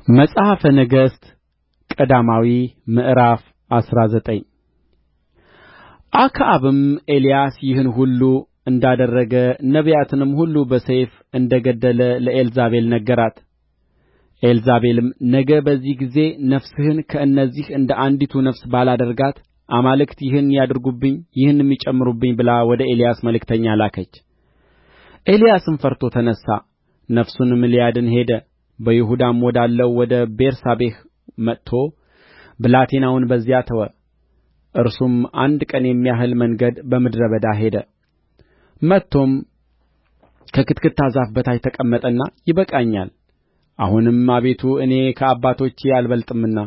መጽሐፈ ነገሥት ቀዳማዊ ምዕራፍ 19 አክዓብም ኤልያስ ይህን ሁሉ እንዳደረገ ነቢያትንም ሁሉ በሰይፍ እንደ ገደለ ለኤልዛቤል ነገራት። ኤልዛቤልም ነገ በዚህ ጊዜ ነፍስህን ከእነዚህ እንደ አንዲቱ ነፍስ ባላደርጋት አማልክት ይህን ያድርጉብኝ ይህንም ይጨምሩብኝ ብላ ወደ ኤልያስ መልእክተኛ ላከች። ኤልያስም ፈርቶ ተነሣ፣ ነፍሱንም ሊያድን ሄደ። በይሁዳም ወዳለው ወደ ቤርሳቤህ መጥቶ ብላቴናውን በዚያ ተወ። እርሱም አንድ ቀን የሚያህል መንገድ በምድረ በዳ ሄደ። መጥቶም ከክትክታ ዛፍ በታች ተቀመጠና ይበቃኛል፣ አሁንም አቤቱ እኔ ከአባቶቼ አልበልጥምና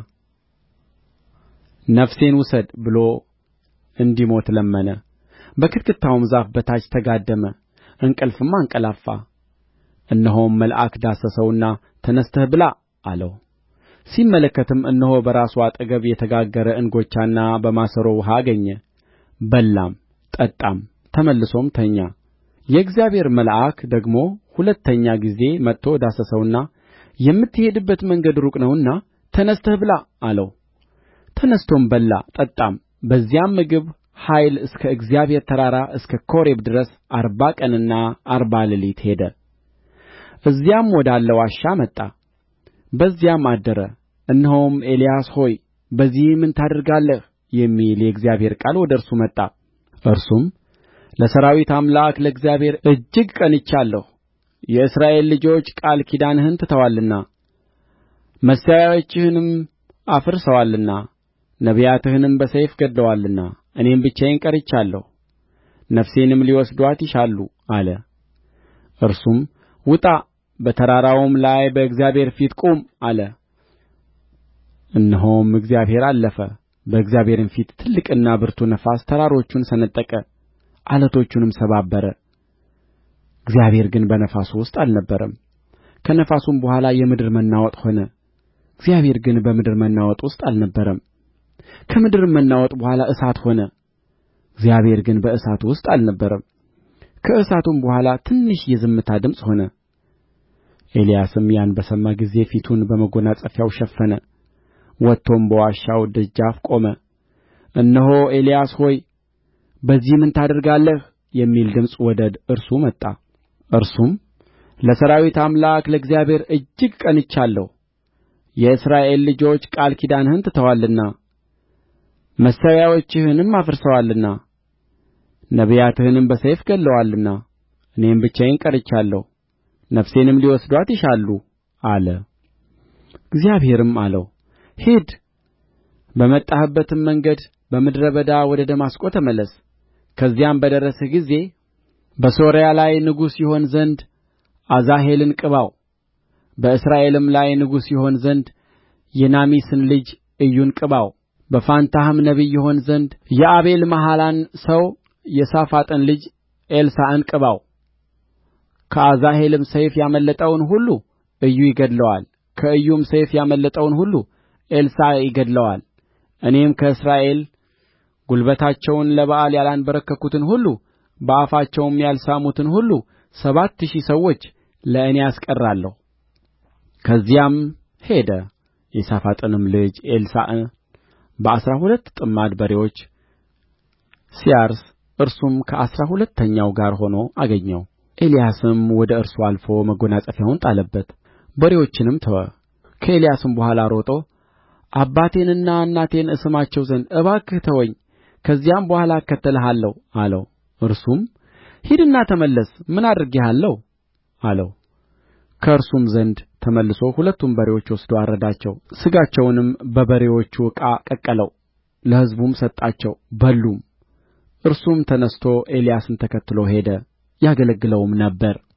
ነፍሴን ውሰድ ብሎ እንዲሞት ለመነ። በክትክታውም ዛፍ በታች ተጋደመ፣ እንቅልፍም አንቀላፋ። እነሆም መልአክ ዳሰሰውና ተነሥተህ ብላ አለው። ሲመለከትም እነሆ በራሱ አጠገብ የተጋገረ እንጐቻና በማሰሮ ውኃ አገኘ። በላም ጠጣም፣ ተመልሶም ተኛ። የእግዚአብሔር መልአክ ደግሞ ሁለተኛ ጊዜ መጥቶ ዳሰሰውና የምትሄድበት መንገድ ሩቅ ነውና ተነሥተህ ብላ አለው። ተነሥቶም በላ ጠጣም። በዚያም ምግብ ኃይል እስከ እግዚአብሔር ተራራ እስከ ኮሬብ ድረስ 40 ቀንና 40 ሌሊት ሄደ። እዚያም ወዳለ ዋሻ መጣ፣ በዚያም አደረ። እነሆም ኤልያስ ሆይ በዚህ ምን ታደርጋለህ የሚል የእግዚአብሔር ቃል ወደ እርሱ መጣ። እርሱም ለሠራዊት አምላክ ለእግዚአብሔር እጅግ ቀንቻለሁ። የእስራኤል ልጆች ቃል ኪዳንህን ትተዋልና መሠዊያዎችህንም አፍርሰዋልና ነቢያትህንም በሰይፍ ገድለዋልና እኔም ብቻዬን ቀርቻለሁ፣ ነፍሴንም ሊወስዱአት ይሻሉ አለ። እርሱም ውጣ፣ በተራራውም ላይ በእግዚአብሔር ፊት ቁም አለ። እነሆም እግዚአብሔር አለፈ። በእግዚአብሔርም ፊት ትልቅና ብርቱ ነፋስ ተራሮቹን ሰነጠቀ፣ ዓለቶቹንም ሰባበረ። እግዚአብሔር ግን በነፋሱ ውስጥ አልነበረም። ከነፋሱም በኋላ የምድር መናወጥ ሆነ። እግዚአብሔር ግን በምድር መናወጥ ውስጥ አልነበረም። ከምድርም መናወጥ በኋላ እሳት ሆነ። እግዚአብሔር ግን በእሳቱ ውስጥ አልነበረም። ከእሳቱም በኋላ ትንሽ የዝምታ ድምፅ ሆነ። ኤልያስም ያን በሰማ ጊዜ ፊቱን በመጐናጸፊያው ሸፈነ፣ ወጥቶም በዋሻው ደጃፍ ቆመ። እነሆ ኤልያስ ሆይ በዚህ ምን ታደርጋለህ የሚል ድምፅ ወደ እርሱ መጣ። እርሱም ለሠራዊት አምላክ ለእግዚአብሔር እጅግ ቀንቻለሁ። የእስራኤል ልጆች ቃል ኪዳንህን ትተዋልና መሠዊያዎችህንም አፍርሰዋልና ነቢያትህንም በሰይፍ ገድለዋልና እኔም ብቻዬን ቀርቻለሁ፣ ነፍሴንም ሊወስዱአት ይሻሉ አለ። እግዚአብሔርም አለው ሂድ፣ በመጣህበትም መንገድ በምድረ በዳ ወደ ደማስቆ ተመለስ። ከዚያም በደረስህ ጊዜ በሶርያ ላይ ንጉሥ ይሆን ዘንድ አዛሄልን ቅባው፣ በእስራኤልም ላይ ንጉሥ ይሆን ዘንድ የናሜሲን ልጅ ኢዩን ቅባው። በፋንታህም ነቢይ ይሆን ዘንድ የአቤልምሖላን ሰው የሳፋጥን ልጅ ኤልሳዕን ቅባው። ከአዛሄልም ሰይፍ ያመለጠውን ሁሉ ኢዩ ይገድለዋል፣ ከኢዩም ሰይፍ ያመለጠውን ሁሉ ኤልሳዕ ይገድለዋል። እኔም ከእስራኤል ጕልበታቸውን ለበኣል ያላንበረከኩትን ሁሉ በአፋቸውም ያልሳሙትን ሁሉ 7,000 ሰዎች ለእኔ አስቀራለሁ። ከዚያም ሄደ። የሳፋጥንም ልጅ ኤልሳዕን በ12 ጥማድ በሬዎች ሲያርስ እርሱም ከ12ተኛው ጋር ሆኖ አገኘው። ኤልያስም ወደ እርሱ አልፎ መጐናጸፊያውን ጣለበት፣ በሬዎችንም ተወ። ከኤልያስም በኋላ ሮጦ አባቴንና እናቴን እስማቸው ዘንድ እባክህ ተወኝ፣ ከዚያም በኋላ እከተልሃለሁ አለው። እርሱም ሂድና ተመለስ፣ ምን አድርጌሃለሁ አለው። ከእርሱም ዘንድ ተመልሶ ሁለቱን በሬዎች ወስዶ አረዳቸው፣ ሥጋቸውንም በበሬዎቹ ዕቃ ቀቀለው፣ ለሕዝቡም ሰጣቸው፣ በሉም። እርሱም ተነሥቶ ኤልያስን ተከትሎ ሄደ፣ ያገለግለውም ነበር።